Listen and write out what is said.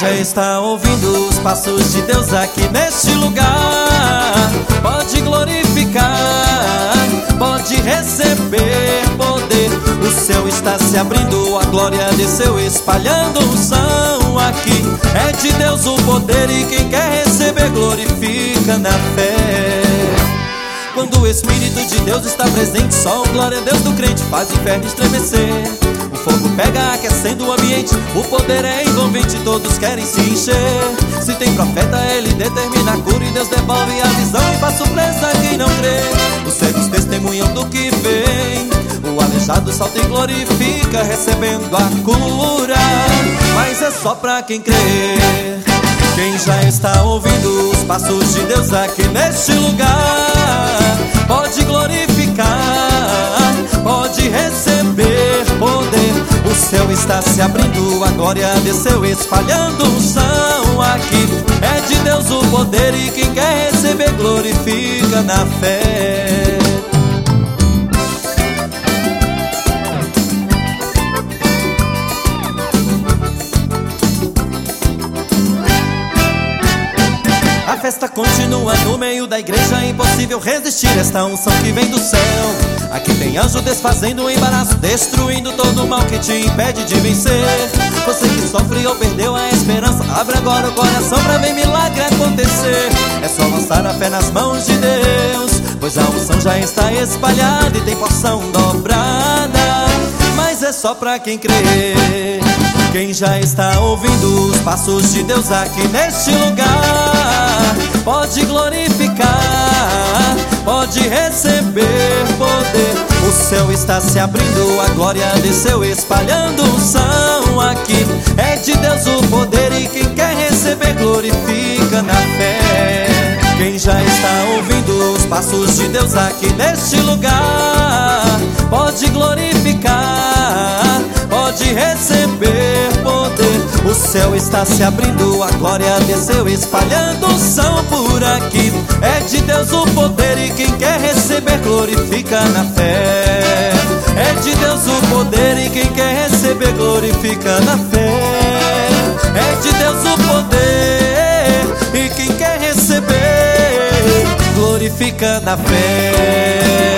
já está ouvindo os passos de Deus aqui neste lugar, pode glorificar, pode receber poder. O céu está se abrindo, a glória desceu espalhando unção aqui. É de Deus o poder e quem quer receber glorifica na fé. Quando o Espírito de Deus está presente, só o glória a Deus do crente faz o inferno estremecer. O fogo pega aquecendo o ambiente, o poder é envolvente, todos querem se encher. Se tem profeta, ele determina a cura e Deus devolve a visão e faz surpresa a quem não crê. Os cegos testemunham do que vem, o aleijado salta e glorifica, recebendo a cura. Mas é só pra quem crê. Quem já está ouvindo os passos de Deus aqui neste lugar, pode glorificar, pode receber poder. O céu está se abrindo, a glória desceu espalhando unção aqui. É de Deus o poder e quem quer receber glorifica na fé. A festa continua no meio da igreja, é impossível resistir esta unção que vem do céu. Aqui tem anjo desfazendo o embaraço, destruindo todo o mal que te impede de vencer. Você que sofre ou perdeu a esperança, abre agora o coração pra ver milagre acontecer. É só lançar a fé nas mãos de Deus, pois a unção já está espalhada e tem porção dobrada. Mas é só pra quem crê. Quem já está ouvindo os passos de Deus aqui neste lugar, pode glorificar, pode receber poder. O céu está se abrindo, a glória desceu espalhando unção aqui. É de Deus o poder e quem quer receber glorifica na fé. Quem já está ouvindo os passos de Deus aqui neste lugar, pode glorificar, pode receber poder. O céu está se abrindo, a glória desceu espalhando unção por aqui. É de Deus o poder e quem quer receber glorifica na fé. É de Deus o poder e quem quer receber glorifica na fé. É de Deus o poder e quem quer receber glorifica na fé.